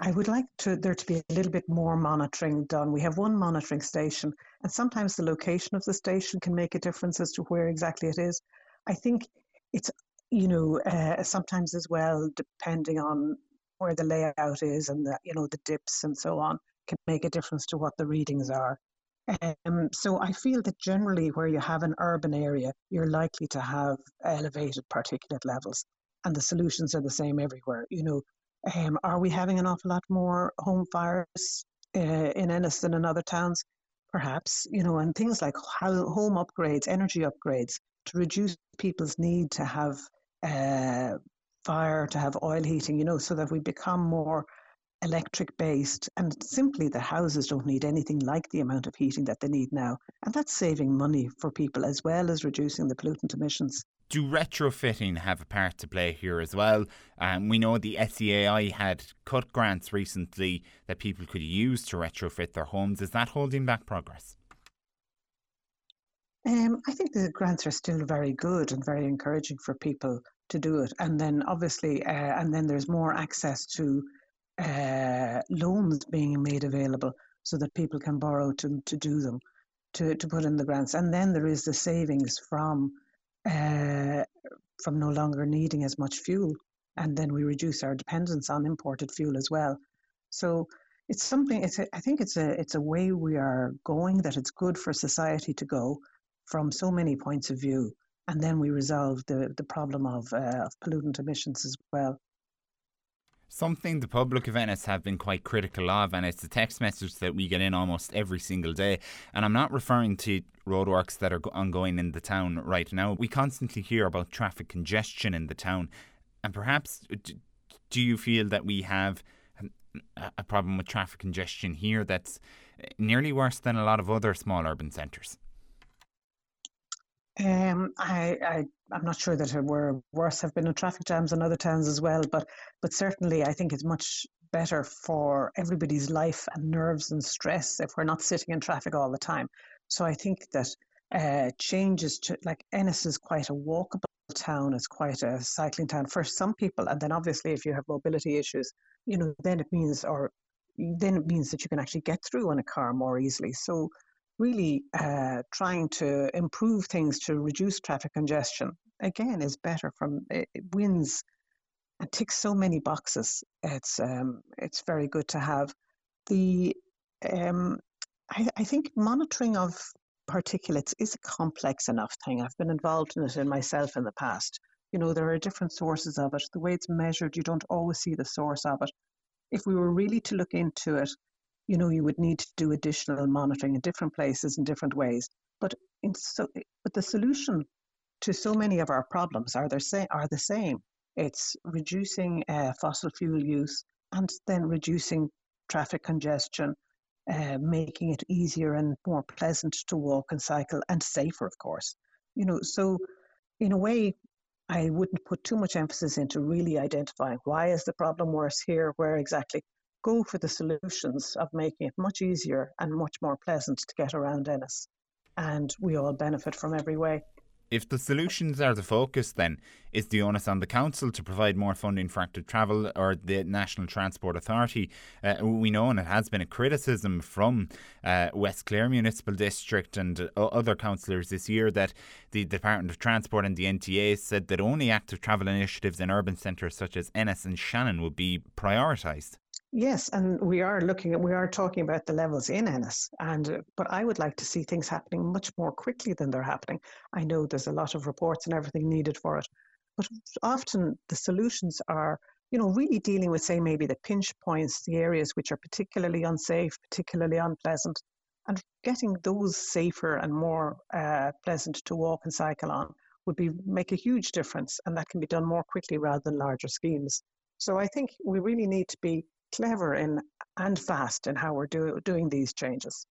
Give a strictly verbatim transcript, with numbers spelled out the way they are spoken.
I would like to there to be a little bit more monitoring done. We have one monitoring station, and sometimes the location of the station can make a difference as to where exactly it is. I think it's, you know, uh, sometimes as well, depending on where the layout is and the, you know, the dips and so on, can make a difference to what the readings are. Um, so I feel that generally where you have an urban area, you're likely to have elevated particulate levels, and the solutions are the same everywhere. You know, um, are we having an awful lot more home fires uh, in Ennis than in other towns? Perhaps, you know, and things like how home upgrades, energy upgrades to reduce people's need to have uh, fire, to have oil heating, you know, so that we become more electric based, and simply the houses don't need anything like the amount of heating that they need now, and that's saving money for people as well as reducing the pollutant emissions. Do retrofitting have a part to play here as well? Um, we know the S E A I had cut grants recently that people could use to retrofit their homes. Is that holding back progress? Um, I think the grants are still very good and very encouraging for people to do it, and then obviously, uh, and then there's more access to uh, loans being made available so that people can borrow to, to do them, to, to put in the grants. And then there is the savings from uh, from no longer needing as much fuel. And then we reduce our dependence on imported fuel as well. So it's something, it's a, I think it's a, it's a way we are going, that it's good for society to go from so many points of view. And then we resolve the, the problem of, uh, of pollutant emissions as well. Something the public of Ennis have been quite critical of, and it's the text message that we get in almost every single day. And I'm not referring to roadworks that are ongoing in the town right now. We constantly hear about traffic congestion in the town. And perhaps, do you feel that we have a problem with traffic congestion here that's nearly worse than a lot of other small urban centres? Um, I, I, I'm not sure that we're worse have been in traffic jams in other towns as well, but but certainly I think it's much better for everybody's life and nerves and stress if we're not sitting in traffic all the time. So I think that uh, changes to, like, Ennis is quite a walkable town, it's quite a cycling town for some people, and then obviously if you have mobility issues, you know, then it means or then it means that you can actually get through in a car more easily. So really uh, trying to improve things to reduce traffic congestion, again, is better. From it, it wins and ticks so many boxes. It's um, it's very good to have the. Um, I, I think monitoring of particulates is a complex enough thing. I've been involved in it in myself in the past. You know, there are different sources of it. The way it's measured, you don't always see the source of it. If we were really to look into it, you know, you would need to do additional monitoring in different places in different ways. But in so, but the solution to so many of our problems are the same. Are the same. It's reducing uh, fossil fuel use and then reducing traffic congestion, uh, making it easier and more pleasant to walk and cycle, and safer, of course. You know, so in a way, I wouldn't put too much emphasis into really identifying why is the problem worse here, where exactly. Go for the solutions of making it much easier and much more pleasant to get around Ennis. And we all benefit from every way. If the solutions are the focus, then is the onus on the council to provide more funding for active travel, or the National Transport Authority? Uh, we know, and it has been a criticism from uh, West Clare Municipal District and uh, other councillors this year, that the Department of Transport and the N T A said that only active travel initiatives in urban centres such as Ennis and Shannon would be prioritised. Yes, and we are looking at, we are talking about the levels in Ennis, and uh, but I would like to see things happening much more quickly than they're happening. I know there's a lot of reports and everything needed for it, but often the solutions are, you know, really dealing with, say, maybe the pinch points, the areas which are particularly unsafe, particularly unpleasant, and getting those safer and more uh, pleasant to walk and cycle on would be make a huge difference, and that can be done more quickly rather than larger schemes. So I think we really need to be clever in and fast in how we're do, doing these changes.